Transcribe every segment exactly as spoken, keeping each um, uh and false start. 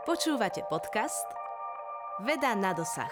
Počúvate podcast Veda na dosah.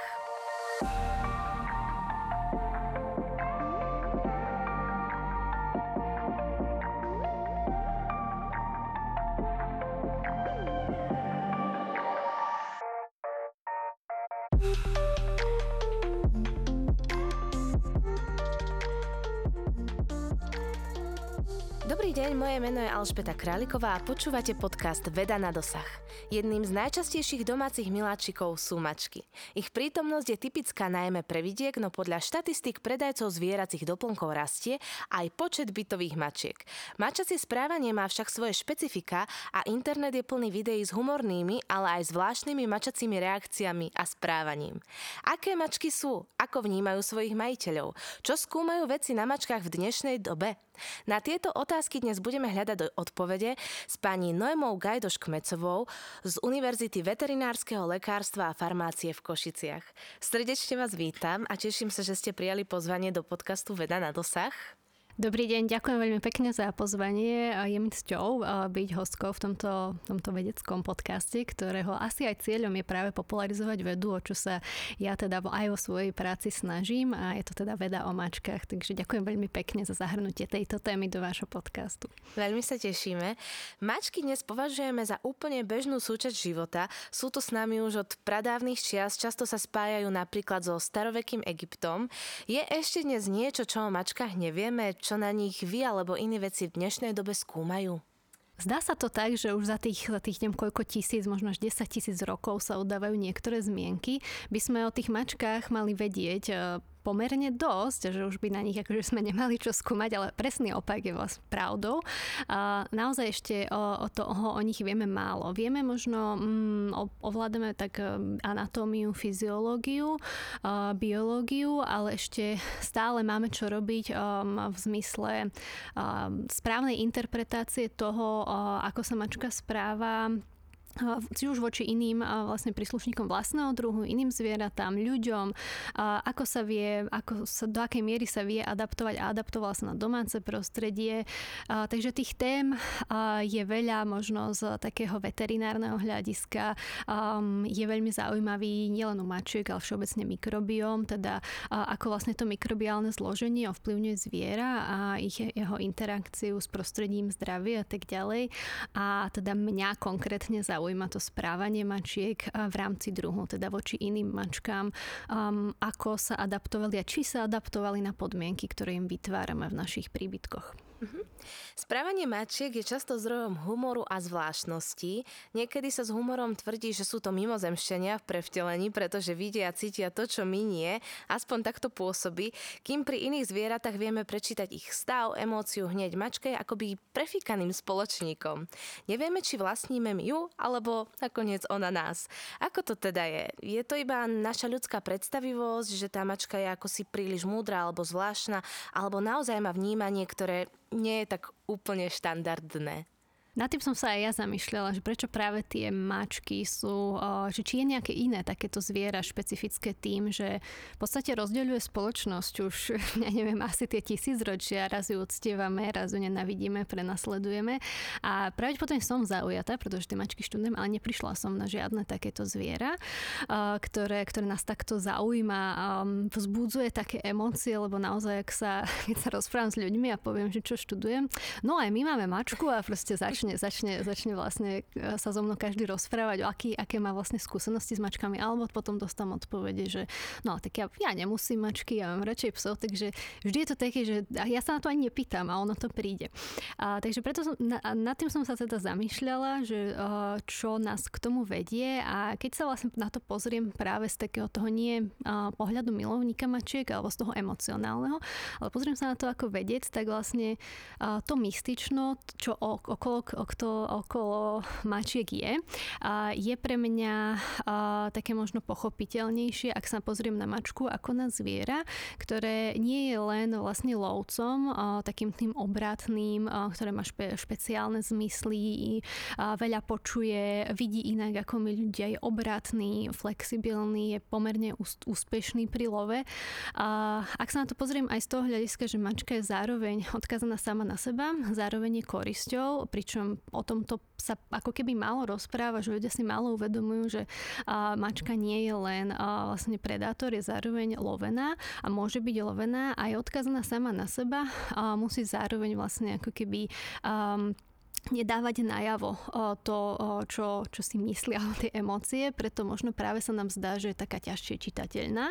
Dobrý deň, moje meno je Alžbeta Králiková a počúvate podcast Veda na dosah. Jedným z najčastejších domácich miláčikov sú mačky. Ich prítomnosť je typická najmä pre vidiek, no podľa štatistík predajcov zvieracích doplnkov rastie aj počet bytových mačiek. Mačacie správanie má však svoje špecifika a internet je plný videí s humornými, ale aj zvláštnymi mačacími reakciami a správaním. Aké mačky sú? Ako vnímajú svojich majiteľov? Čo skúmajú vedci na mačkách v dnešnej dobe? Na tieto otázky dnes budeme hľadať odpovede s pani Noémou Gajdoš-Kmecovou z Univerzity veterinárskeho lekárstva a farmácie v Košiciach. Srdečne vás vítam a teším sa, že ste prijali pozvanie do podcastu Veda na dosah. Dobrý deň, ďakujem veľmi pekne za pozvanie. Je mi cťou byť hostkou v tomto, tomto vedeckom podcaste, ktorého asi aj cieľom je práve popularizovať vedu, o čo sa ja teda aj vo svojej práci snažím, a je to teda veda o mačkách. Takže ďakujem veľmi pekne za zahrnutie tejto témy do vášho podcastu. Veľmi sa tešíme. Mačky dnes považujeme za úplne bežnú súčasť života. Sú tu s nami už od pradávnych čias, často sa spájajú napríklad so starovekým Egyptom. Je ešte dnes niečo, čo o mačkách nevieme, čo na nich vy alebo iní vedci v dnešnej dobe skúmajú? Zdá sa to tak, že už za tých, za tých neviem koľko tisíc, možno až desať tisíc rokov sa udávajú niektoré zmienky. By sme o tých mačkách mali vedieť pomerne dosť, že už by na nich akože sme nemali čo skúmať, ale presný opak je vlastne pravdou. A naozaj ešte o, o toho o nich vieme málo. Vieme možno, mm, ovládame tak anatómiu, fyziológiu, uh, biológiu, ale ešte stále máme čo robiť um, v zmysle um, správnej interpretácie toho, uh, ako sa mačka správa, či už voči iným vlastne príslušníkom vlastného druhu, iným zvieratám, ľuďom, ako sa vie, ako sa, do akej miery sa vie adaptovať a adaptovala sa na domáce prostredie. Takže tých tém je veľa, možno z takého veterinárneho hľadiska. Je veľmi zaujímavý nielen u mačiek, ale všeobecne mikrobióm, teda ako vlastne to mikrobiálne zloženie ovplyvňuje zviera a ich, jeho interakciu s prostredím, zdravie a tak ďalej. A teda mňa konkrétne zaujíma Zaujíma to správanie mačiek v rámci druhu, teda voči iným mačkám, um, ako sa adaptovali a či sa adaptovali na podmienky, ktoré im vytvárame v našich príbytkoch. Uh-huh. Správanie mačiek je často zdrojom humoru a zvláštností. Niekedy sa s humorom tvrdí, že sú to mimozemšťania v prevtelení, pretože vidia a cítia to, čo my nie. Aspoň takto pôsobí. Kým pri iných zvieratách vieme prečítať ich stav, emóciu hneď, mačka je akoby prefíkaným spoločníkom. Nevieme, či vlastníme ju, alebo nakoniec ona nás. Ako to teda je? Je to iba naša ľudská predstavivosť, že tá mačka je ako si príliš múdra alebo zvláštna, alebo naozaj má vnímanie, ktoré nie je tak úplne štandardné? Nad tým som sa aj ja zamýšľala, že prečo práve tie mačky sú, že či je nejaké iné takéto zviera špecifické tým, že v podstate rozdeľuje spoločnosť už, ja neviem, asi tie tisícročia, raz ju uctievame, raz ju nenavidíme, prenasledujeme a pravdepodobne som zaujatá, pretože tie mačky študujem, ale neprišla som na žiadne takéto zviera, ktoré, ktoré nás takto zaujíma, vzbudzuje také emócie, lebo naozaj, ak sa, keď sa rozprávam s ľuďmi a poviem, že čo študujem, no aj my máme mačku a proste začne Začne, začne vlastne sa so mnou každý rozprávať, o aký, aké má vlastne skúsenosti s mačkami, alebo potom dostám odpovede, že no tak ja, ja nemusím mačky, ja mám radšej psov, takže vždy je to také, že ja sa na to ani nepýtam a ono to príde. A, takže preto som, na, nad tým som sa teda zamýšľala, že čo nás k tomu vedie a keď sa vlastne na to pozriem práve z takého toho nie pohľadu milovníka mačiek alebo z toho emocionálneho, ale pozriem sa na to ako vedec, tak vlastne to mystično, čo okolo okolo, okolo mačiek je. A je pre mňa a, také možno pochopiteľnejšie, ak sa pozriem na mačku ako na zviera, ktoré nie je len vlastne lovcom, a, takým tým obratným, a, ktoré má špe, špeciálne zmysly, a, veľa počuje, vidí inak ako my ľudia, je obratný, flexibilný, je pomerne ús, úspešný pri love. A, ak sa na to pozriem aj z toho hľadiska, že mačka je zároveň odkazaná sama na seba, zároveň je korisťou, pričom že o tomto sa ako keby málo rozpráva, že ľudia si málo uvedomujú, že uh, mačka nie je len uh, vlastne predátor, je zároveň lovená a môže byť lovená a je odkazaná sama na seba a musí zároveň vlastne ako keby um, nedávať najavo to, čo, čo si myslia o tie emócie, preto možno práve sa nám zdá, že je taká ťažšie čitateľná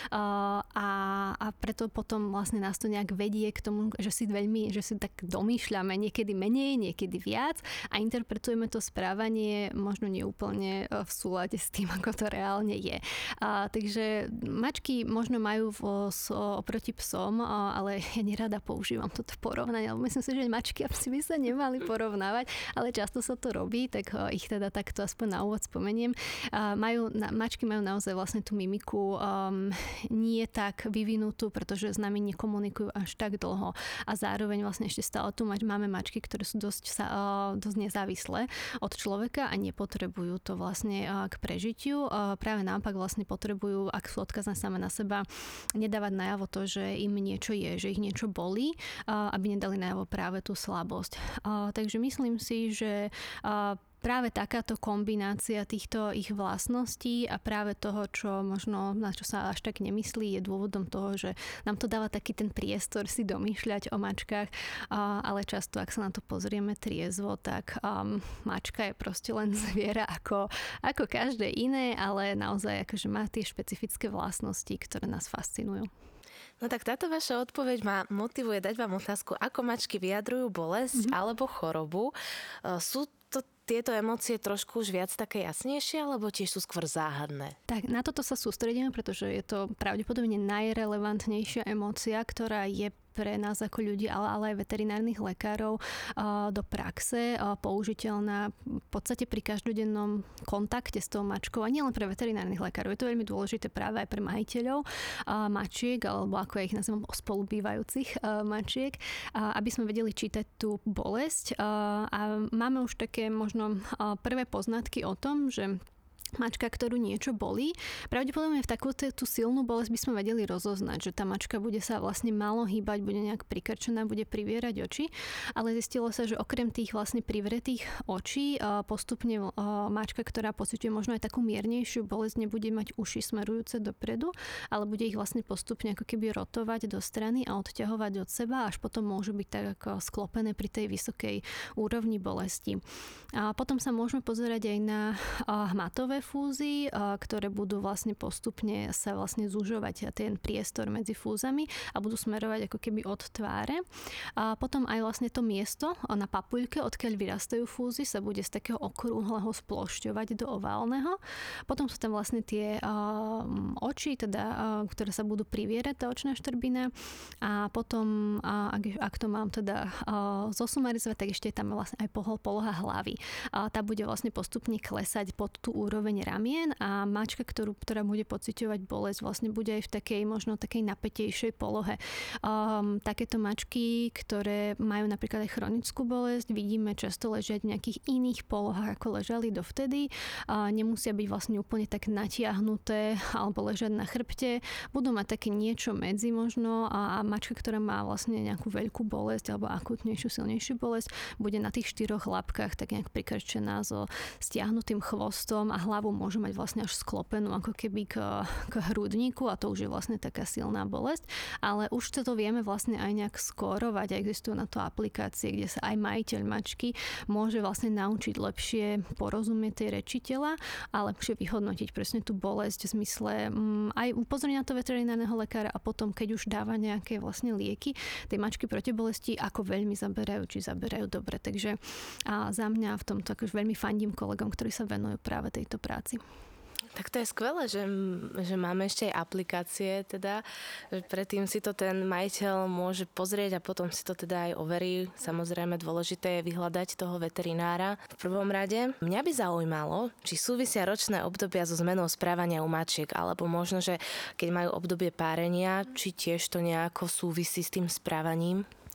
a, a preto potom vlastne nás to nejak vedie k tomu, že si veľmi, že si tak domýšľame niekedy menej, niekedy viac a interpretujeme to správanie možno neúplne v súlade s tým, ako to reálne je. A, takže mačky možno majú v, oproti psom, ale ja nerada používam toto porovnanie, lebo myslím si, že mačky a psi by sa nemali porovnať, ale často sa to robí, tak ich teda takto aspoň na úvod spomeniem. Majú, mačky majú naozaj vlastne tú mimiku um, nie tak vyvinutú, pretože s nami nekomunikujú až tak dlho a zároveň vlastne ešte stále tu máme mačky, ktoré sú dosť, uh, dosť nezávislé od človeka a nepotrebujú to vlastne uh, k prežitiu. Uh, práve naopak vlastne potrebujú, ak sú odkazané same na seba, nedávať najavo to, že im niečo je, že ich niečo bolí, uh, aby nedali najavo práve tú slabosť. Uh, takže my Myslím si, že práve takáto kombinácia týchto ich vlastností a práve toho, čo možno, na čo sa až tak nemyslí, je dôvodom toho, že nám to dáva taký ten priestor si domýšľať o mačkách, ale často, ak sa na to pozrieme triezvo, tak um, mačka je proste len zviera ako, ako každé iné, ale naozaj akože má tie špecifické vlastnosti, ktoré nás fascinujú. No tak táto vaša odpoveď ma motivuje dať vám otázku, ako mačky vyjadrujú bolesť mm-hmm. alebo chorobu. Sú to tieto emócie trošku už viac také jasnejšie, alebo tiež sú skôr záhadné? Tak, na toto sa sústredíme, pretože je to pravdepodobne najrelevantnejšia emócia, ktorá je pre nás ako ľudí, ale, ale aj veterinárnych lekárov uh, do praxe uh, použiteľná v podstate pri každodennom kontakte s tou mačkou a nielen pre veterinárnych lekárov. Je to veľmi dôležité práve aj pre majiteľov uh, mačiek, alebo ako ja ich nazývam spolubývajúcich uh, mačiek, uh, aby sme vedeli čítať tú bolesť. Uh, a máme už také možno uh, prvé poznatky o tom, že mačka, ktorú niečo bolí. Pravdepodobne v takúto tú silnú bolesť by sme vedeli rozoznať, že tá mačka bude sa vlastne málo hýbať, bude nejak prikrčená, bude privierať oči, ale zistilo sa, že okrem tých vlastne privretých očí postupne mačka, ktorá pociťuje možno aj takú miernejšiu bolesť, nebude mať uši smerujúce dopredu, ale bude ich vlastne postupne ako keby rotovať do strany a odťahovať od seba, až potom môžu byť tak ako sklopené pri tej vysokej úrovni bolesti. A potom sa môžeme pozerať aj na hmatové fúzy, ktoré budú vlastne postupne sa vlastne zužovať ten priestor medzi fúzami a budú smerovať ako keby od tváre. A potom aj vlastne to miesto na papuľke, odkiaľ vyrastajú fúzy, sa bude z takého okrúhleho splošťovať do oválneho. Potom sú tam vlastne tie um, oči, teda, uh, ktoré sa budú privierať, tá očná štrbina. A potom, uh, ak, ak to mám teda uh, zosumarizovať, tak ešte je tam vlastne aj poloha hlavy. Uh, tá bude vlastne postupne klesať pod tú úroveň ramien a mačka, ktorú, ktorá bude pociťovať bolesť, vlastne bude aj v takej možno takej napätejšej polohe. Um, takéto mačky, ktoré majú napríklad aj chronickú bolesť, vidíme často ležať v nejakých iných polohách, ako ležali dovtedy. Uh, nemusia byť vlastne úplne tak natiahnuté alebo ležať na chrbte. Budú mať také niečo medzi možno a, a mačka, ktorá má vlastne nejakú veľkú bolesť alebo akutnejšiu, silnejšiu bolesť, bude na tých štyroch labkách tak nejak prikrčená so stiahnutým chvostom a hlavu môže mať vlastne až sklopenú ako keby k, k hrudníku a to už je vlastne taká silná bolesť, ale už to vieme vlastne aj nejak skórovať a existujú na to aplikácie, kde sa aj majiteľ mačky môže vlastne naučiť lepšie porozumieť tej reči tela a lepšie vyhodnotiť presne tú bolesť v zmysle um, aj upozorniť na to veterinárneho lekára a potom, keď už dáva nejaké vlastne lieky, tie mačky proti bolesti ako veľmi zaberajú, či zaberajú dobre. Takže a za mňa v tomto akož veľmi fandím kolegom, ktorí sa venujú práve tejto práci. Tak to je skvelé, že, že máme ešte aj aplikácie, teda, že predtým si to ten majiteľ môže pozrieť a potom si to teda aj overí. Samozrejme dôležité je vyhľadať toho veterinára. V prvom rade mňa by zaujímalo, či súvisia ročné obdobia so zmenou správania u mačiek, alebo možno, že keď majú obdobie párenia, či tiež to nejako súvisí s tým správaním?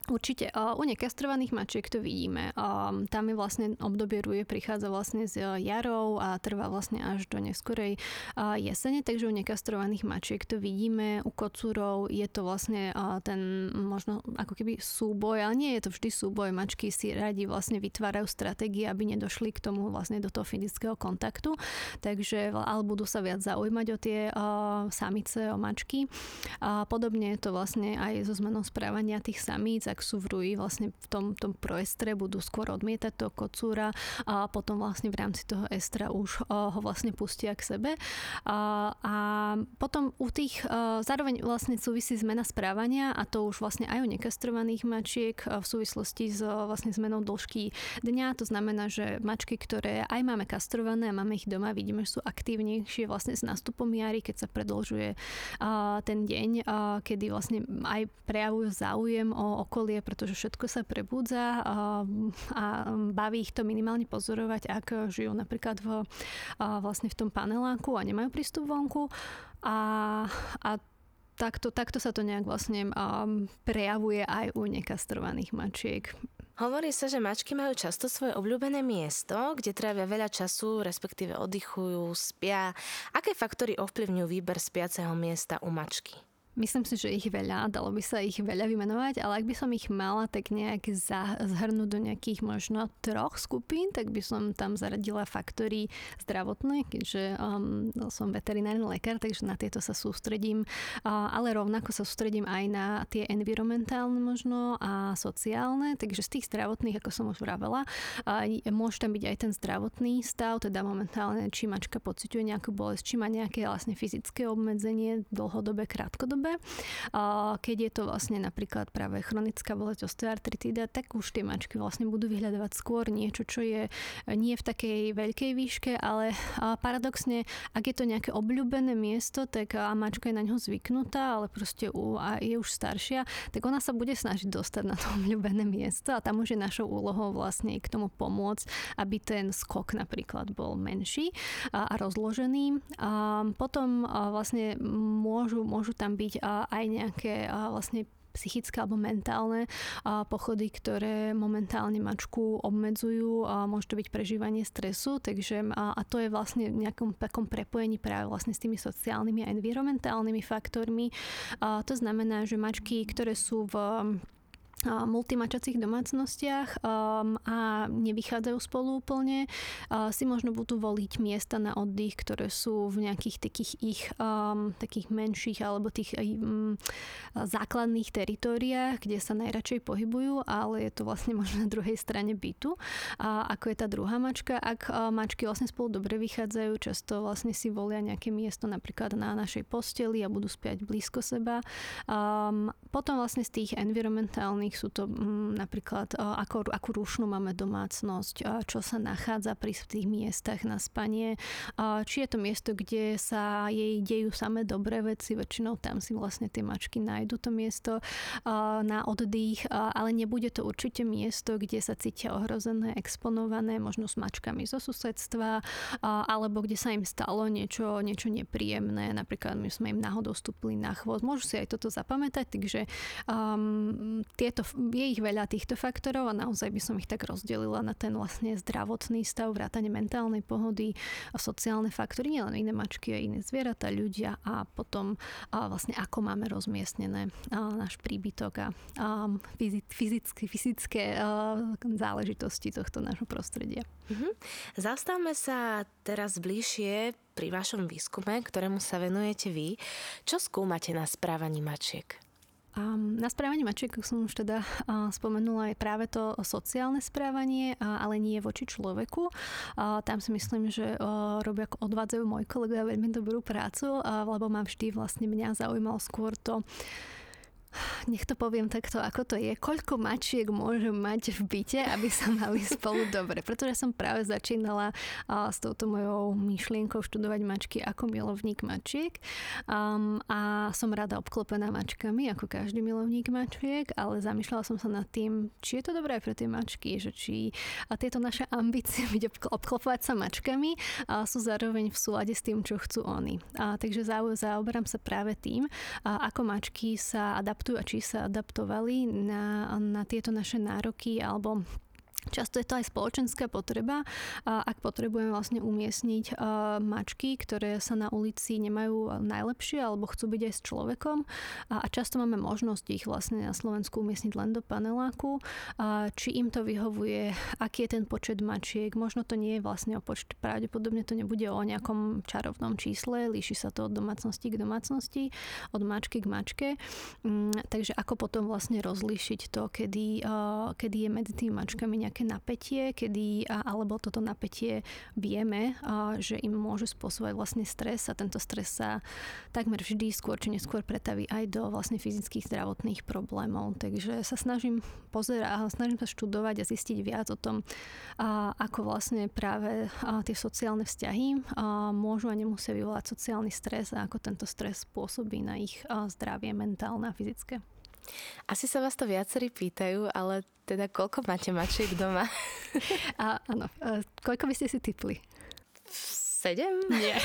Určite. U nekastrovaných mačiek to vidíme. Tam je vlastne obdobie ruje, prichádza vlastne z jarou a trvá vlastne až do neskorej jesene, takže u nekastrovaných mačiek to vidíme. U kocúrov je to vlastne ten možno ako keby súboj, ale nie je to vždy súboj. Mačky si radi vlastne vytvárajú stratégie, aby nedošli k tomu vlastne do toho fyzického kontaktu, takže ale budú sa viac zaujímať o tie samice, o mačky. Podobne je to vlastne aj so zmenou správania tých samíc. Ak sú v ruji, vlastne v tom, tom proestre budú skôr odmietať toho kocúra a potom vlastne v rámci toho estra už uh, ho vlastne pustia k sebe. Uh, a potom u tých, uh, zároveň vlastne súvisí zmena správania a to už vlastne aj u nekastrovaných mačiek uh, v súvislosti s uh, vlastne zmenou dĺžky dňa. To znamená, že mačky, ktoré aj máme kastrované a máme ich doma, vidíme, že sú aktívnejšie vlastne s nástupom jary, keď sa predĺžuje uh, ten deň, uh, kedy vlastne aj prejavujú záujem o okolie, pretože všetko sa prebudza a, a baví ich to minimálne pozorovať, ak žijú napríklad v, vlastne v tom paneláku a nemajú prístup vonku a, a takto, takto sa to nejak vlastne um, prejavuje aj u nekastrovaných mačiek. Hovorí sa, že mačky majú často svoje obľúbené miesto, kde trávia veľa času, respektíve oddychujú, spia. Aké faktory ovplyvňujú výber spiaceho miesta u mačky? Myslím si, že ich veľa, dalo by sa ich veľa vymenovať, ale ak by som ich mala tak nejak zhrnúť do nejakých možno troch skupín, tak by som tam zaradila faktory zdravotné, keďže um, som veterinárny lekár, takže na tieto sa sústredím, uh, ale rovnako sa sústredím aj na tie environmentálne možno a sociálne, takže z tých zdravotných, ako som už vravela, uh, môže tam byť aj ten zdravotný stav, teda momentálne, či mačka pociťuje nejakú bolesť, či má nejaké vlastne fyzické obmedzenie, dlhodobé, krátkodobé. Keď je to vlastne napríklad práve chronická bolesť osteoartritída, tak už tie mačky vlastne budú vyhľadávať skôr niečo, čo je nie v takej veľkej výške, ale paradoxne, ak je to nejaké obľúbené miesto, tak mačka je na ňo zvyknutá, ale proste je už staršia, tak ona sa bude snažiť dostať na to obľúbené miesto a tam už je našou úlohou vlastne k tomu pomôcť, aby ten skok napríklad bol menší a rozložený. A potom vlastne môžu, môžu tam byť aj nejaké vlastne psychické alebo mentálne pochody, ktoré momentálne mačku obmedzujú. Môže to byť prežívanie stresu, takže a to je vlastne v nejakom takom prepojení práve vlastne s tými sociálnymi a environmentálnymi faktormi. To znamená, že mačky, ktoré sú v multimačacích domácnostiach um, a nevychádzajú spolu úplne, uh, si možno budú voliť miesta na oddych, ktoré sú v nejakých takých ich um, takých menších alebo tých um, základných teritóriách, kde sa najradšej pohybujú, ale je to vlastne možno na druhej strane bytu. A ako je tá druhá mačka, ak uh, mačky vlastne spolu dobre vychádzajú, často vlastne si volia nejaké miesto napríklad na našej posteli a budú spiať blízko seba. Um, potom vlastne z tých environmentálnych sú to m, napríklad, ako, akú rušnú máme domácnosť, čo sa nachádza pri tých miestach na spanie, či je to miesto, kde sa jej dejú samé dobré veci, väčšinou tam si vlastne tie mačky nájdu to miesto na oddych, ale nebude to určite miesto, kde sa cítia ohrozené, exponované, možno s mačkami zo susedstva, alebo kde sa im stalo niečo, niečo nepríjemné, napríklad my sme im náhodou vstúpili na chvost. Môžu si aj toto zapamätať, takže um, tieto, je ich veľa týchto faktorov a naozaj by som ich tak rozdelila na ten vlastne zdravotný stav, vrátane mentálnej pohody, a sociálne faktory, nielen iné mačky, aj iné zvieratá, ľudia a potom a vlastne ako máme rozmiestnené a náš príbytok a, a fyzické, fyzické a záležitosti tohto nášho prostredia. Mhm. Zastavme sa teraz bližšie pri vašom výskume, ktorému sa venujete vy. Čo skúmate na správaní mačiek? Um, na správanie mačiek som už teda uh, spomenula aj práve to sociálne správanie, uh, ale nie voči človeku. Uh, tam si myslím, že uh, robia, odvádzajú moji kolegovia veľmi dobrú prácu, uh, lebo ma vždy vlastne mňa zaujímalo skôr to, nech to poviem takto, ako to je. Koľko mačiek môžem mať v byte, aby sa mali spolu dobre? Pretože som práve začínala uh, s touto mojou myšlienkou študovať mačky ako milovník mačiek. Um, a som rada obklopená mačkami, ako každý milovník mačiek, ale zamýšľala som sa nad tým, či je to dobré pre tie mačky, že či a tieto naše ambície byť obklopovať sa mačkami uh, sú zároveň v súlade s tým, čo chcú oni. Uh, takže zaoberám sa práve tým, uh, ako mačky sa adaptujú adaptujú a či sa adaptovali na, na tieto naše nároky, alebo často je to aj spoločenská potreba, ak potrebujeme vlastne umiestniť mačky, ktoré sa na ulici nemajú najlepšie alebo chcú byť aj s človekom, a často máme možnosť ich vlastne na Slovensku umiestniť len do paneláku, či im to vyhovuje, aký je ten počet mačiek, možno to nie je vlastne o počte, pravdepodobne to nebude o nejakom čarovnom čísle, líši sa to od domácnosti k domácnosti, od mačky k mačke, takže ako potom vlastne rozlíšiť to, kedy, kedy je medzi tými mačkami nejaké napätie, kedy, alebo toto napätie vieme, že im môže spôsobovať vlastne stres, a tento stres sa takmer vždy skôr či neskôr pretaví aj do vlastne fyzických zdravotných problémov. Takže sa snažím pozerať, snažím sa študovať a zistiť viac o tom, ako vlastne práve tie sociálne vzťahy môžu a nemusia vyvolať sociálny stres a ako tento stres pôsobí na ich zdravie mentálne a fyzické. Asi sa vás to viacerí pýtajú, ale teda koľko máte mačiek doma? A, áno, a koľko by ste si tipli? Sedem? Nie.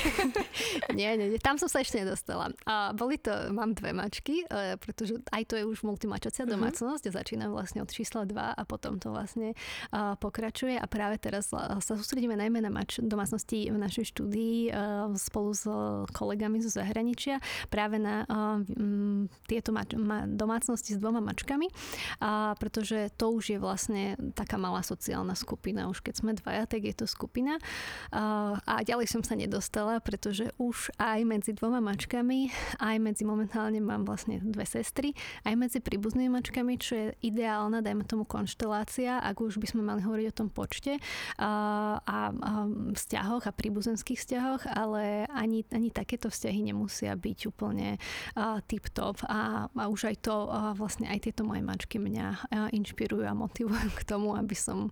nie, nie, nie. Tam som sa ešte nedostala. A boli to, mám dve mačky, pretože aj to je už multimačacia domácnosť. Uh-huh. Začínam vlastne od čísla dva a potom to vlastne uh, pokračuje. A práve teraz sa sústredíme najmä na mač- domácnosti v našej štúdii uh, spolu s kolegami zo zahraničia. Práve na uh, m, tieto mač- ma- domácnosti s dvoma mačkami. Uh, pretože to už je vlastne taká malá sociálna skupina. Už keď sme dvaja, tak je to skupina. Uh, a ďalej som sa nedostala, pretože už aj medzi dvoma mačkami, aj medzi, momentálne mám vlastne dve sestry, aj medzi príbuznými mačkami, čo je ideálna, dajme tomu, konštelácia, ak už by sme mali hovoriť o tom počte a, a, a vzťahoch a príbuzenských vzťahoch, ale ani, ani takéto vzťahy nemusia byť úplne tip-top a, a už aj to, a vlastne aj tieto moje mačky mňa inšpirujú a motivujú k tomu, aby som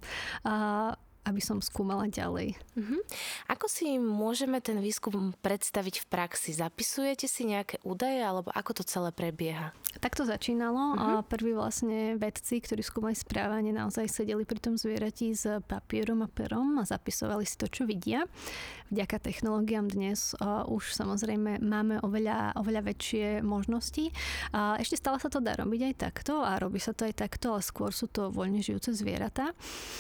a, aby som skúmala ďalej. Uh-huh. Ako si môžeme ten výskum predstaviť v praxi? Zapisujete si nejaké údaje, alebo ako to celé prebieha? Tak to začínalo. Uh-huh. Prví vlastne vedci, ktorí skúmali správanie, naozaj sedeli pri tom zvierati s papierom a perom a zapisovali si to, čo vidia. Vďaka technológiám dnes uh, už samozrejme máme oveľa, oveľa väčšie možnosti. Uh, ešte stále sa to dá robiť aj takto a robí sa to aj takto, ale skôr sú to voľne žijúce zvieratá.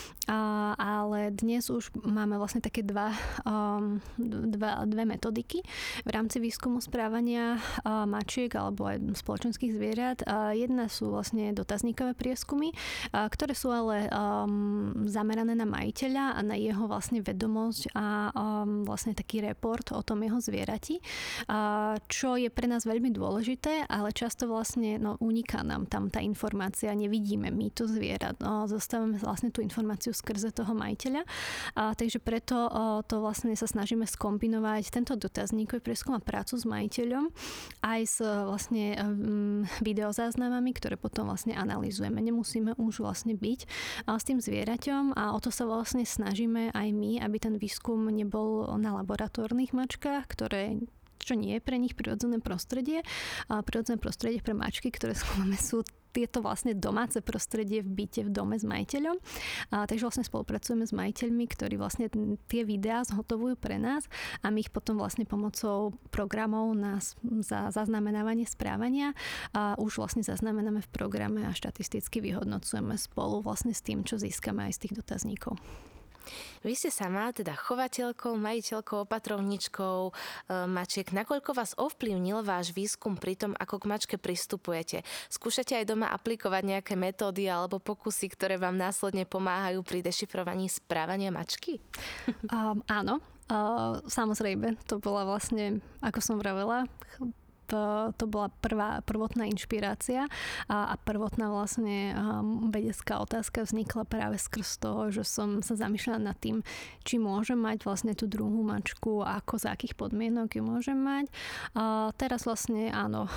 Uh, ale dnes už máme vlastne také dva, um, dva, dve metodiky v rámci výskumu správania uh, mačiek alebo aj spoločenských zvierat. Uh, jedna sú vlastne dotazníkové prieskumy, uh, ktoré sú ale um, zamerané na majiteľa a na jeho vlastne vedomosť a um, vlastne taký report o tom jeho zvierati, uh, čo je pre nás veľmi dôležité, ale často vlastne no, uniká nám tam tá informácia, nevidíme my to zviera, no, zostávame vlastne tú informáciu skrze toho majiteľa. A, takže preto o, to vlastne sa snažíme skombinovať tento dotazníkový prieskum a prácu s majiteľom aj s vlastne um, videozáznamami, ktoré potom vlastne analyzujeme. Nemusíme už vlastne byť a, s tým zvieraťom a o to sa vlastne snažíme aj my, aby ten výskum nebol na laboratórnych mačkách, ktoré čo nie je pre nich prirodzené prostredie. A prirodzené prostredie pre mačky, ktoré skúmame, sú tieto vlastne domáce prostredie v byte v dome s majiteľom. A, takže vlastne spolupracujeme s majiteľmi, ktorí vlastne tie videá zhotovujú pre nás a my ich potom vlastne pomocou programov na za zaznamenávanie správania a už vlastne zaznamenáme v programe a štatisticky vyhodnocujeme spolu vlastne s tým, čo získame aj z tých dotazníkov. Vy ste sama, teda chovateľkou, majiteľkou, opatrovničkou e, mačiek. Nakoľko vás ovplyvnil váš výskum pri tom, ako k mačke pristupujete? Skúšate aj doma aplikovať nejaké metódy alebo pokusy, ktoré vám následne pomáhajú pri dešifrovaní správania mačky? Um, áno, uh, samozrejme. To bola vlastne, ako som vravela, to bola prvá, prvotná inšpirácia a, a prvotná vlastne um, vedecká otázka vznikla práve skrz toho, že som sa zamýšľala nad tým, či môžem mať vlastne tú druhú mačku, ako za akých podmienok ju môžem mať. A teraz vlastne áno,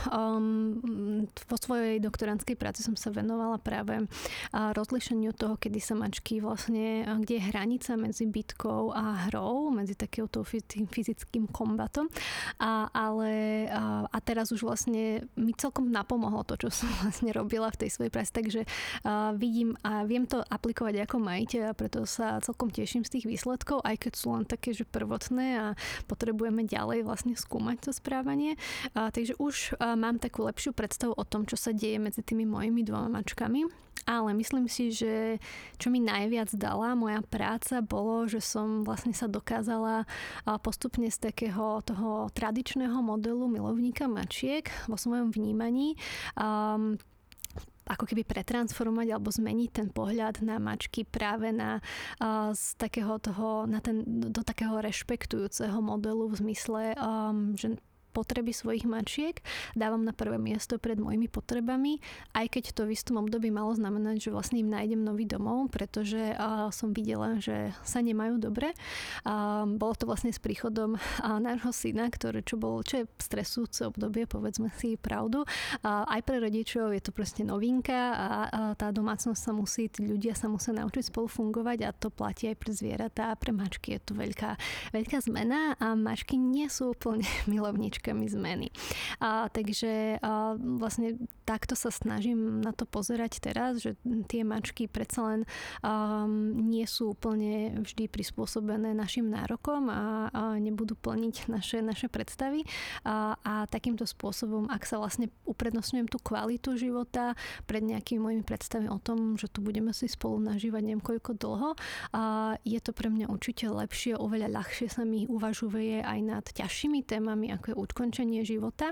um, vo svojej doktorandskej práci som sa venovala práve rozlišeniu toho, kedy sa mačky vlastne, kde je hranica medzi bitkou a hrou, medzi takýmto fyzickým kombatom. A, ale a, a teraz už vlastne mi celkom napomohlo to, čo som vlastne robila v tej svojej práci, takže uh, vidím a viem to aplikovať ako majiteľ a preto sa celkom teším z tých výsledkov, aj keď sú len také, že prvotné a potrebujeme ďalej vlastne skúmať to správanie. Uh, takže už uh, mám takú lepšiu predstavu o tom, čo sa deje medzi tými mojimi dvoma mačkami. Ale myslím si, že čo mi najviac dala moja práca bolo, že som vlastne sa dokázala postupne z takého toho tradičného modelu milovníka mačiek vo svojom vnímaní um, ako keby pretransformovať alebo zmeniť ten pohľad na mačky práve na, uh, z takého toho, na ten, do takého rešpektujúceho modelu v zmysle, um, že potreby svojich mačiek dávam na prvé miesto pred mojimi potrebami, aj keď to v istom období malo znamenať, že vlastne im nájdem nový domov, pretože uh, som videla, že sa nemajú dobre. Uh, bolo to vlastne s príchodom uh, nášho syna, ktoré, čo bolo, čo je stresujúce obdobie, povedzme si pravdu. Uh, aj pre rodičov je to proste novinka a uh, tá domácnosť sa musí, tí ľudia sa musia naučiť spolu fungovať a to platí aj pre zvieratá a pre mačky je to veľká, veľká zmena a mačky nie sú úplne milovničky zmeny. A, takže a, vlastne takto sa snažím na to pozerať teraz, že tie mačky predsa len um, nie sú úplne vždy prispôsobené našim nárokom a, a nebudú plniť naše, naše predstavy. A, a takýmto spôsobom, ak sa vlastne uprednostňujem tú kvalitu života pred nejakými mojimi predstavami o tom, že tu budeme si spolu nažívať neviem koľko dlho, a je to pre mňa určite lepšie, oveľa ľahšie sa mi uvažuje aj nad ťažšími témami, ako je ukončenie života,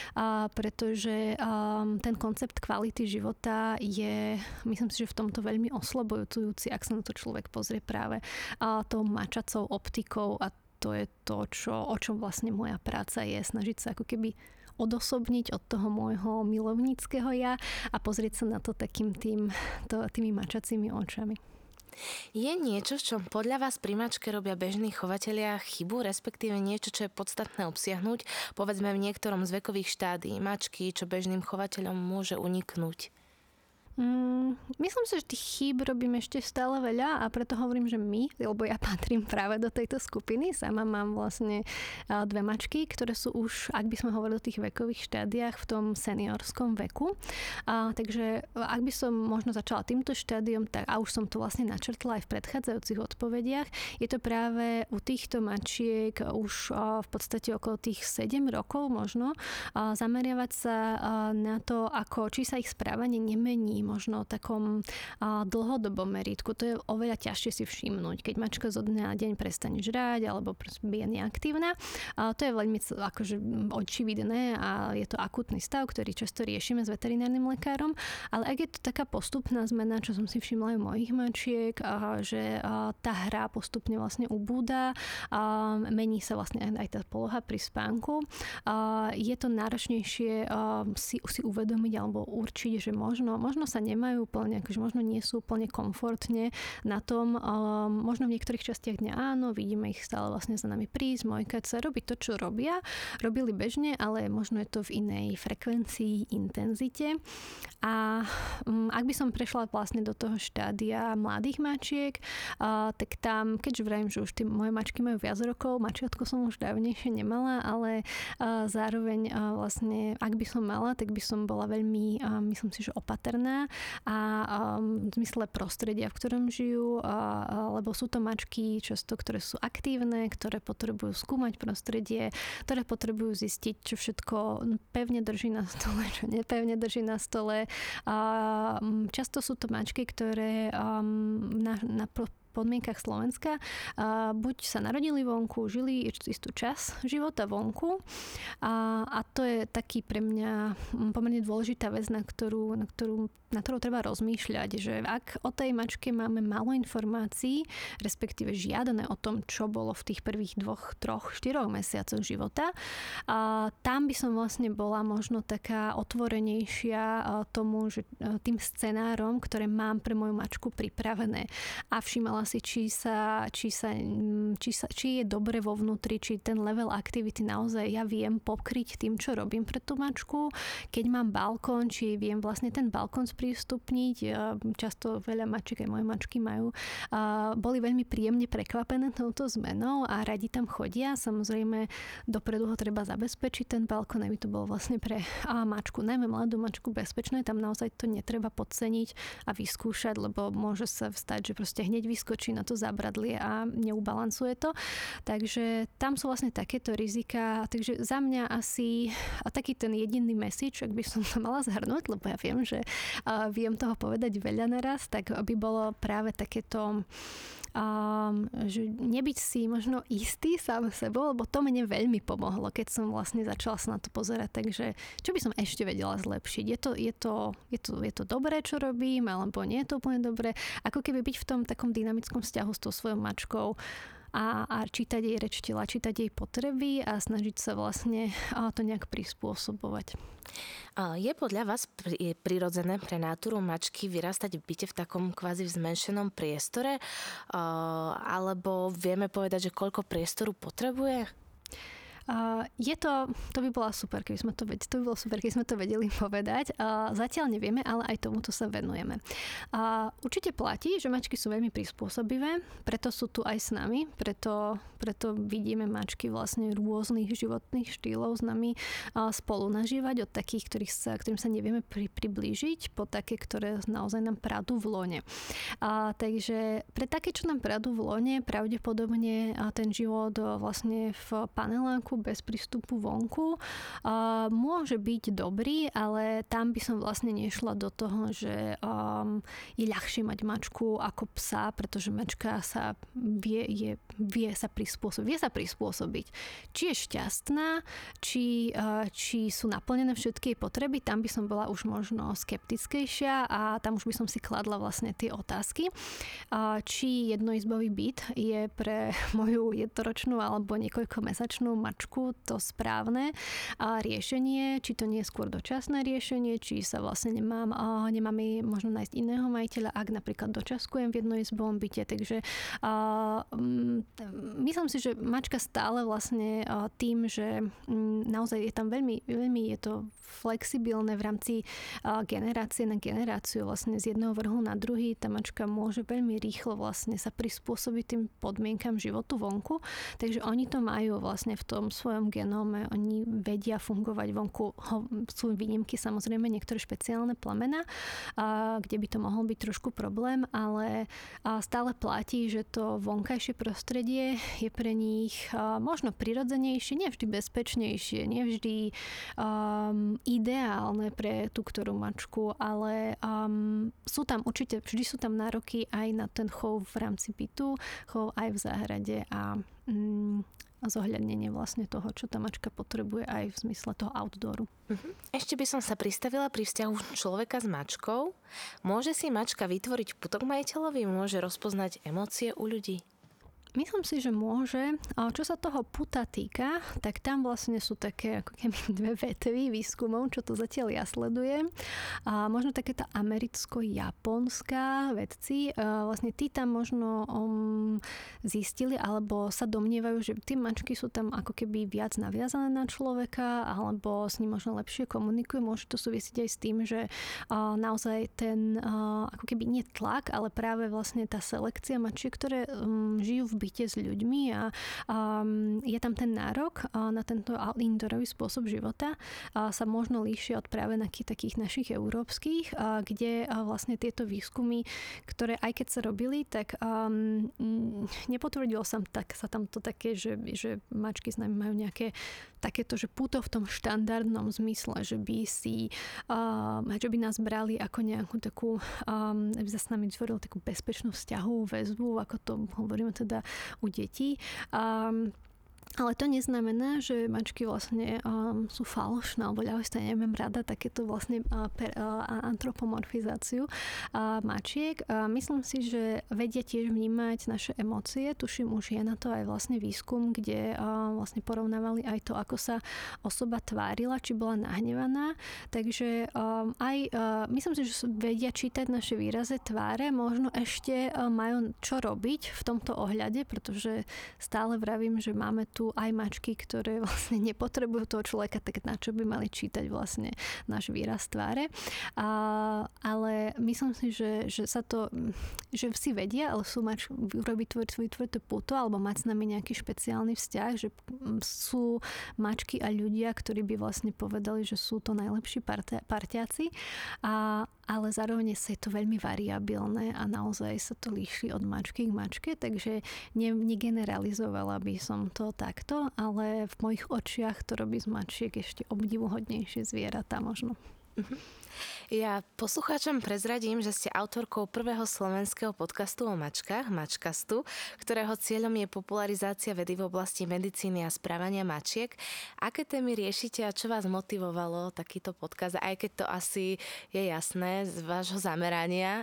a pretože um, ten koncept kvality života je, myslím si, že v tomto veľmi oslobojujúci, ak sa na to človek pozrie práve a tou mačacou optikou a to je to, čo, o čom vlastne moja práca je, snažiť sa ako keby odosobniť od toho môjho milovníckeho ja a pozrieť sa na to takým tým, to, tými mačacími očami. Je niečo, čo podľa vás pri mačke robia bežní chovatelia chybu, respektíve niečo, čo je podstatné obsiahnuť, povedzme v niektorom z vekových štádií mačky, čo bežným chovateľom môže uniknúť? Mm, myslím si, že tých chýb robím ešte stále veľa a preto hovorím, že my, lebo ja patrím práve do tejto skupiny. Sama mám vlastne dve mačky, ktoré sú už, ak by sme hovorili o tých vekových štádiách, v tom seniorskom veku. A, takže ak by som možno začala týmto štádiom, tak, a už som to vlastne načrtla aj v predchádzajúcich odpovediach, je to práve u týchto mačiek už a, v podstate okolo tých sedem rokov možno a, zameriavať sa a, na to, ako či sa ich správanie nemení možno o takom a, dlhodobom meritku. To je oveľa ťažšie si všimnúť. Keď mačka zo dňa na deň prestane žrať alebo je neaktívna, a to je veľmi akože očividné a je to akútny stav, ktorý často riešime s veterinárnym lekárom, ale ak je to taká postupná zmena, čo som si všimla aj u mojich mačiek, a, že a, tá hra postupne vlastne ubúda, a mení sa vlastne aj, aj tá poloha pri spánku, a je to náročnejšie a, si, si uvedomiť alebo určiť, že možno, možno sa nemajú úplne, akože možno nie sú úplne komfortne na tom. Um, možno v niektorých častiach dňa áno, vidíme ich stále vlastne za nami prísť, mojkať sa, robiť to, čo robia. Robili bežne, ale možno je to v inej frekvencii, intenzite. A um, ak by som prešla vlastne do toho štádia mladých mačiek, uh, tak tam, keďže vravím, že už tí moje mačky majú viac rokov, mačiatko som už dávnejšie nemala, ale uh, zároveň uh, vlastne, ak by som mala, tak by som bola veľmi, uh, myslím si, že opatrná a um, v zmysle prostredia, v ktorom žijú, a, a, lebo sú to mačky často, ktoré sú aktívne, ktoré potrebujú skúmať prostredie, ktoré potrebujú zistiť, čo všetko pevne drží na stole, čo nepevne drží na stole. A, um, často sú to mačky, ktoré um, na, na podmienkach Slovenska a buď sa narodili vonku, žili istú čas života vonku a, a to je taký pre mňa pomerne dôležitá vec, na ktorú, na ktorú na ktorú treba rozmýšľať, že ak o tej mačke máme málo informácií, respektíve žiadne o tom, čo bolo v tých prvých dvoch, troch, štyroch mesiacoch života, a tam by som vlastne bola možno taká otvorenejšia tomu, že tým scenárom, ktoré mám pre moju mačku pripravené a všímala si, či sa, či sa, či sa, či je dobre vo vnútri, či ten level aktivity naozaj ja viem pokryť tým, čo robím pre tú mačku. Keď mám balkón, či viem vlastne ten balkón sprístupniť. Často veľa mačiek, aj moje mačky majú. Boli veľmi príjemne prekvapené touto zmenou a radi tam chodia. Samozrejme, dopredu ho treba zabezpečiť, ten balkón, aby to bolo vlastne pre mačku, najmä mladú mačku bezpečné. Tam naozaj to netreba podceniť a vyskúšať, lebo môže sa stať, že proste hneď vyskočí na to zabradlie a neubalancuje to. Takže tam sú vlastne takéto rizika. Takže za mňa asi a taký ten jediný message, ak by som to mala zhrnúť, lebo ja viem, že uh, viem toho povedať veľa naraz, tak by bolo práve takéto Um, že nebyť si možno istý sám sebou, lebo to mne veľmi pomohlo, keď som vlastne začala sa na to pozerať. Takže čo by som ešte vedela zlepšiť? Je to, je to, je to, je to dobré, čo robím, alebo nie je to úplne dobré? Ako keby byť v tom takom dynamickom vzťahu s tou svojou mačkou a, a čítať jej reč tela, čítať jej potreby a snažiť sa vlastne to nejak prispôsobovať. Je podľa vás prirodzené pre natúru mačky vyrastať v byte v takom kvázi v zmenšenom priestore? Alebo vieme povedať, že koľko priestoru potrebuje? Uh, je to, to by bola super, keby sme to vedeli, to by bolo super, keby sme to vedeli povedať. Uh, zatiaľ nevieme, ale aj tomuto sa venujeme. Uh, určite platí, že mačky sú veľmi prispôsobivé, preto sú tu aj s nami, preto, preto vidíme mačky vlastne rôznych životných štýlov s nami uh, spolu nažívať, od takých, ktorých sa, ktorým sa nevieme pri, priblížiť, po také, ktoré naozaj nám pradú v lone. Uh, takže pre také, čo nám pradú v lone, pravdepodobne uh, ten život uh, vlastne v panelánku bez prístupu vonku uh, môže byť dobrý, ale tam by som vlastne nešla do toho, že um, je ľahšie mať mačku ako psa, pretože mačka sa vie, je, vie sa prispôsobiť. Vie sa prispôsobiť. Či je šťastná, či, uh, či sú naplnené všetky jej potreby, tam by som bola už možno skeptickejšia a tam už by som si kladla vlastne tie otázky. Uh, či jednoizbový byt je pre moju jednoročnú alebo niekoľkomesačnú mačku to správne a riešenie, či to nie je skôr dočasné riešenie, či sa vlastne nemám, a nemám jej možno nájsť iného majiteľa, ak napríklad dočaskujem v jednoizbovom byte. Takže a, m, myslím si, že mačka stále vlastne a, tým, že m, naozaj je tam veľmi, veľmi je to flexibilné v rámci a, generácie na generáciu, vlastne z jedného vrhu na druhý. Tá mačka môže veľmi rýchlo vlastne sa prispôsobiť tým podmienkam životu vonku. Takže oni to majú vlastne v tom svojom genóme, oni vedia fungovať vonku. Sú výnimky samozrejme niektoré špeciálne plemená, a, kde by to mohol byť trošku problém, ale a stále platí, že to vonkajšie prostredie je pre nich a, možno prirodzenejšie, nevždy bezpečnejšie, nevždy um, ideálne pre tú ktorú mačku, ale um, sú tam určite, vždy sú tam nároky aj na ten chov v rámci bytu, chov aj v záhrade a um, a zohľadnenie vlastne toho, čo tá mačka potrebuje aj v zmysle toho outdooru. Uh-huh. Ešte by som sa pristavila pri vzťahu človeka s mačkou. Môže si mačka vytvoriť putok majiteľovi? Môže rozpoznať emócie u ľudí? Myslím si, že môže. A čo sa toho puta týka, tak tam vlastne sú také ako keby dve vetvy výskumov, čo to zatiaľ ja sledujem. A možno takéto americko-japonská vedci, a vlastne tí tam možno um, zistili, alebo sa domnievajú, že tie mačky sú tam ako keby viac naviazané na človeka, alebo s ním možno lepšie komunikujú. Môže to súvisiť aj s tým, že uh, naozaj ten uh, ako keby nie tlak, ale práve vlastne tá selekcia mačiek, ktoré um, žijú v byte s ľuďmi a, a je tam ten nárok a na tento indoorový spôsob života a sa možno líšia od práve takých našich európskych, a kde a vlastne tieto výskumy, ktoré aj keď sa robili, tak um, nepotvrdilo sa, tak, sa tam to také, že, že mačky s nami majú nejaké takéto, že puto v tom štandardnom zmysle, že by si um, že by nás brali ako nejakú takú um, aby sa s nami vytvoril takú bezpečnú vzťahovú väzbu, ako to hovoríme teda u detí. Um, Ale to neznamená, že mačky vlastne um, sú falošné, alebo ľahostajne, neviem rada takéto vlastne uh, per, uh, antropomorfizáciu uh, mačiek. Uh, myslím si, že vedia tiež vnímať naše emócie. Tuším, už je na to aj vlastne výskum, kde uh, vlastne porovnávali aj to, ako sa osoba tvárila, či bola nahnevaná. Takže um, aj uh, myslím si, že vedia čítať naše výrazy tváre. Možno ešte uh, majú čo robiť v tomto ohľade, pretože stále vravím, že máme tu aj mačky, ktoré vlastne nepotrebujú toho človeka, tak na čo by mali čítať vlastne náš výraz tváre. A, ale myslím si, že, že sa to, že si vedia, ale sú mač, urobiť vytvoriť to puto alebo mať s nami nejaký špeciálny vzťah, že sú mačky a ľudia, ktorí by vlastne povedali, že sú to najlepší parťáci, a, ale zároveň je to veľmi variabilné a naozaj sa to líši od mačky k mačke, takže ne, negeneralizovala by som to takto, ale v mojich očiach to robí z mačiek ešte obdivuhodnejšie zvieratá možno. Ja poslucháčom prezradím, že ste autorkou prvého slovenského podcastu o mačkách, Mačkastu, ktorého cieľom je popularizácia vedy v oblasti medicíny a správania mačiek. Aké témy riešite a čo vás motivovalo takýto podcast, aj keď to asi je jasné z vášho zamerania?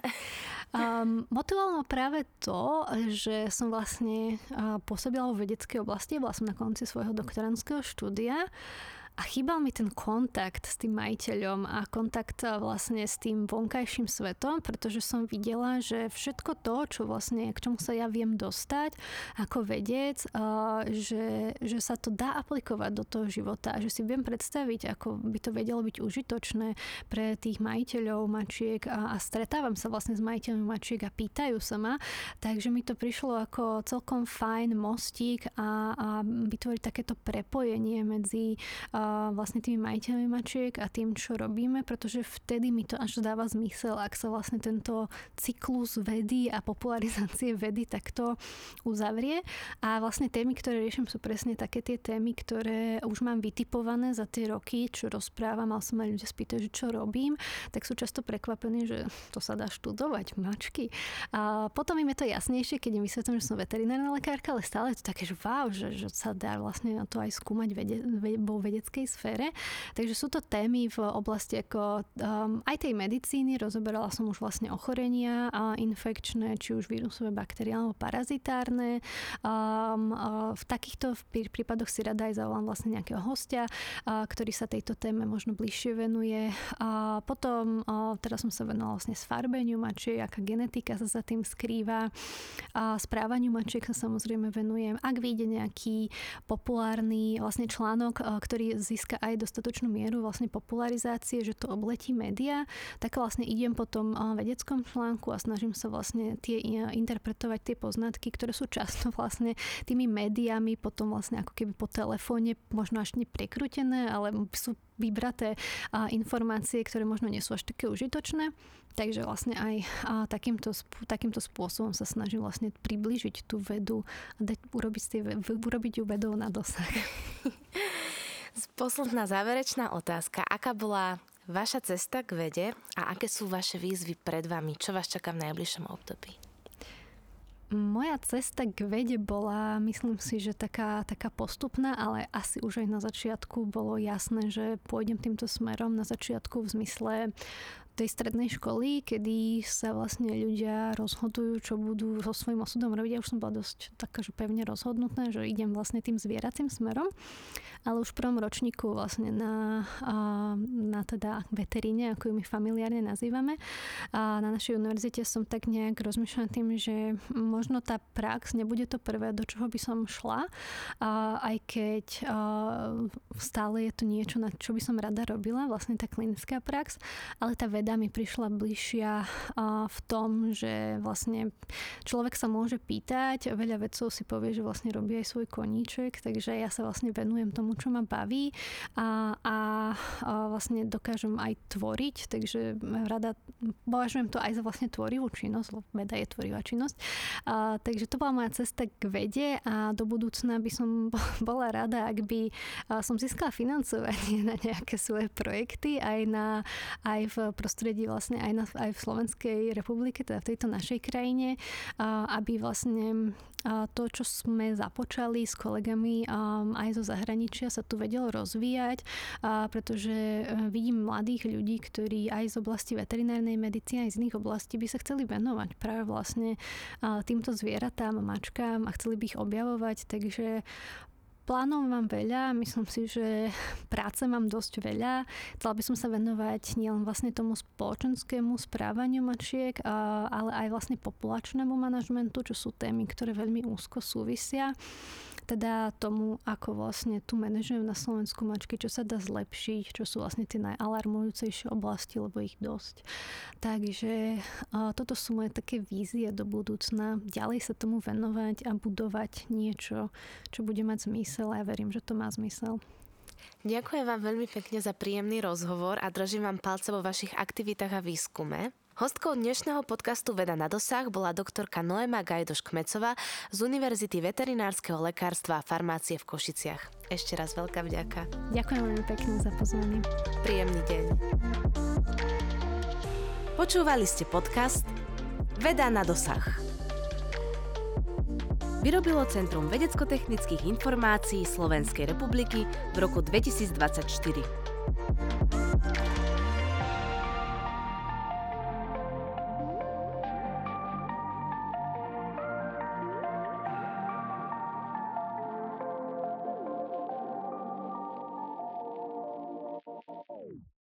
Um, motivovalo ma práve to, že som vlastne uh, pôsobila vo vedeckej oblasti, bola som na konci svojho doktorandského štúdia. A chýbal mi ten kontakt s tým majiteľom a kontakt vlastne s tým vonkajším svetom, pretože som videla, že všetko to, čo vlastne, k čomu sa ja viem dostať ako vedec, že, že sa to dá aplikovať do toho života a že si viem predstaviť, ako by to vedelo byť užitočné pre tých majiteľov mačiek a, a stretávam sa vlastne s majiteľmi mačiek a pýtajú sa ma, takže mi to prišlo ako celkom fajn mostík a, a vytvoriť takéto prepojenie medzi vlastne tými majiteľmi mačiek a tým, čo robíme, pretože vtedy mi to až dáva zmysel, ak sa vlastne tento cyklus vedy a popularizácie vedy takto uzavrie. A vlastne témy, ktoré riešim, sú presne také tie témy, ktoré už mám vytipované za tie roky, čo rozprávam, ale sa ma ľudia spýtajú, že čo robím, tak sú často prekvapení, že to sa dá študovať, mačky. A potom im je to jasnejšie, keď im vysvetlím, že som veterinárna lekárka, ale stále je to také, že wow, že, že sa dá vlastne na to aj skúmať vede, vo vedeckej sfére. Takže sú to témy v oblasti ako um, aj tej medicíny. Rozoberala som už vlastne ochorenia a infekčné, či už vírusové, bakteriálne alebo parazitárne. Um, uh, v takýchto prípadoch si rada aj zavolám vlastne nejakého hostia, uh, ktorý sa tejto téme možno bližšie venuje. A potom uh, teraz som sa venovala vlastne sfarbeniu mačiek, aká genetika sa za tým skrýva. A správaniu mačiek sa samozrejme venujem. Ak vyjde nejaký populárny vlastne článok, uh, ktorý získa aj dostatočnú mieru vlastne popularizácie, že to obletí média, tak vlastne idem po tom vedeckom článku a snažím sa vlastne tie interpretovať tie poznatky, ktoré sú často vlastne tými médiami potom vlastne ako keby po telefóne možno až neprekrútené, ale sú vybraté informácie, ktoré možno nie sú až také užitočné. Takže vlastne aj takýmto, takýmto spôsobom sa snažím vlastne priblížiť tú vedu a dať, urobiť, z tej, urobiť ju vedou na dosah. Posledná záverečná otázka. Aká bola vaša cesta k vede a aké sú vaše výzvy pred vami? Čo vás čaká v najbližšom období? Moja cesta k vede bola, myslím si, že taká, taká postupná, ale asi už aj na začiatku bolo jasné, že pôjdem týmto smerom. Na začiatku v zmysle tej strednej školy, kedy sa vlastne ľudia rozhodujú, čo budú so svojím osudom robiť. Ja už som bola dosť taká, že pevne rozhodnutá, že idem vlastne tým zvieracím smerom, ale už v prvom ročníku vlastne na, na teda veteríne, ako ju my familiárne nazývame, a na našej univerzite som tak nejak rozmýšľala tým, že možno tá prax nebude to prvé, do čoho by som šla, a aj keď a stále je to niečo, na čo by som rada robila, vlastne tá klinická prax, ale tá veda mi prišla bližšia v tom, že vlastne človek sa môže pýtať, veľa vedcov si povie, že vlastne robí aj svoj koníček, takže ja sa vlastne venujem tomu, čo ma baví a, a, a vlastne dokážem aj tvoriť, takže rada považujem to aj za vlastne tvorivú činnosť, lebo veda je tvorivá činnosť. A, takže to bola moja cesta k vede a do budúcna by som bola rada, ak by som získala financovanie na nejaké svoje projekty aj, na, aj v prostredí vlastne aj, na, aj v Slovenskej republike, teda v tejto našej krajine, aby vlastne to, čo sme započali s kolegami aj zo zahraničia, sa tu vedelo rozvíjať, pretože vidím mladých ľudí, ktorí aj z oblasti veterinárnej medicíny, aj z iných oblastí by sa chceli venovať práve vlastne týmto zvieratám, mačkám a chceli by ich objavovať, takže plánov mám veľa, myslím si, že práce mám dosť veľa. Chcela by som sa venovať nielen vlastne tomu spoločenskému správaniu mačiek, ale aj vlastne populačnému manažmentu, čo sú témy, ktoré veľmi úzko súvisia. teda tomu, ako vlastne tu manažujem na Slovensku mačky, čo sa dá zlepšiť, čo sú vlastne tie najalarmujúcejšie oblasti, lebo ich dosť. Takže toto sú moje také vízie do budúcna. Ďalej sa tomu venovať a budovať niečo, čo bude mať zmysel a ja verím, že to má zmysel. Ďakujem vám veľmi pekne za príjemný rozhovor a držím vám palce vo vašich aktivitách a výskume. Hostkou dnešného podcastu Veda na dosah bola doktorka Noéma Gajdoš-Kmecová z Univerzity veterinárskeho lekárstva a farmácie v Košiciach. Ešte raz veľká vďaka. Ďakujem veľmi pekne za pozvanie. Príjemný deň. Počúvali ste podcast Veda na dosah. Vyrobilo Centrum vedecko-technických informácií Slovenskej republiky v roku dvetisícdvadsaťštyri.